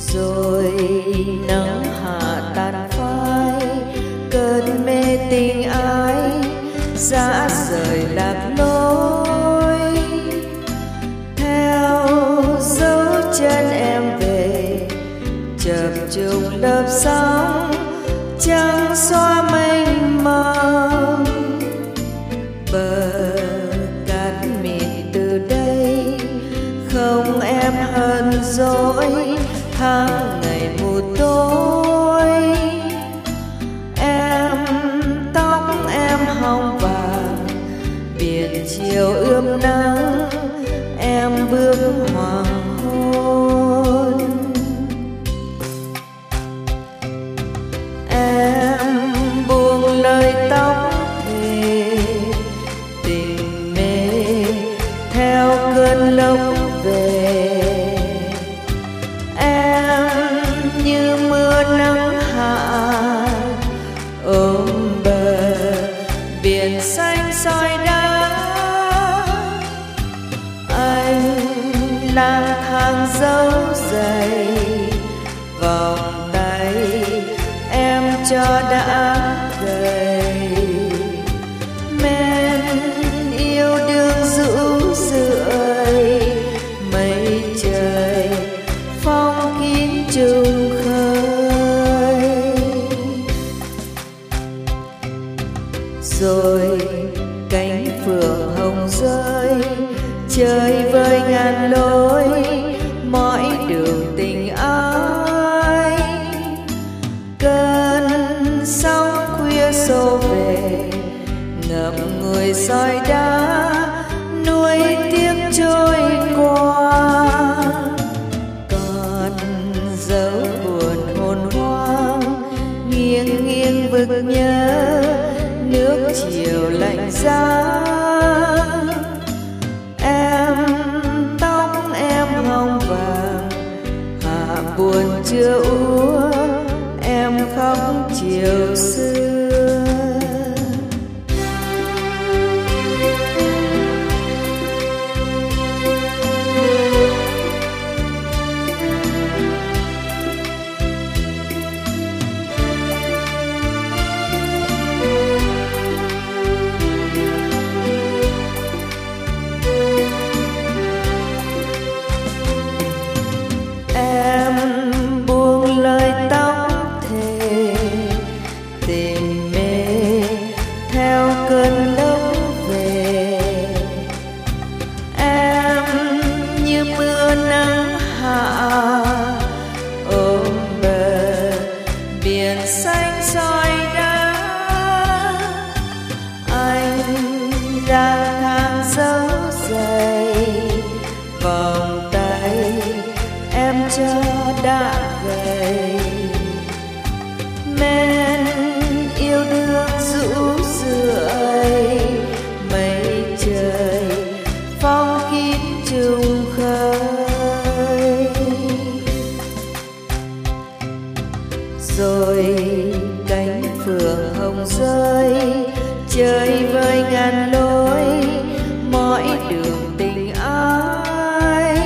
rồi nắng hạ tàn phai, cơn mê tình ai dã rời lạc lối. Theo dấu chân em về, chập trùng lớp sóng trắng xóa mênh mông. Bờ cát mịn từ đây, không em hờn dỗi tháng ngày mù tối. Em tóc em hồng vàng, biển chiều ươm nắng, em bước hoàng hôn. Em buông lời tóc thề, tình mê theo cơn lốc về. Em như mưa nắng hạ ôm bờ biển xanh soi đá. Anh lang thang dấu giày, vòng tay em cho đã gầy. Men yêu đương rũ rượi, mây trời phong kín trùng khơi. Rồi cánh phượng hồng rơi, chơi vơi ngàn lối, mọi đường tình ai. Cơn sóng khuya xô về, ngậm ngùi soi đá, nuối tiếc trôi qua. Còn dấu buồn hồn hoang, nghiêng nghiêng vực nhớ nước chiều lạnh giá. Em tóc em hồng vàng, hạ buồn chưa úa, em khóc chiều xưa. Theo cơn lốc về, em như mưa nắng hạ ôm bờ biển xanh soi đá. Anh lang thang dấu giày, vòng tay em cho đã gầy. Men yêu đương rũ rượi, mây trời phong kín trùng khơi. Rồi cánh phượng hồng rơi, chơi vơi ngàn lối, mọi đường tình ai.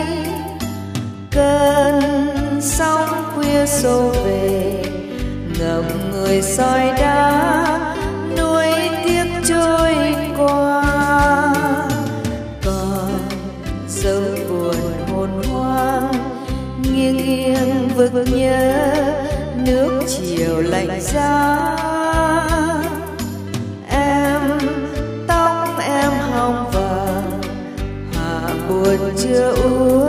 Cơn sóng khuya xô về, ngậm người soi đá, nuối tiếc trôi qua. Còn dấu buồn hồn hoang, nghiêng nghiêng vực nhớ nước chiều lạnh giá. Em tóc em hồng vàng, hạ buồn chưa u,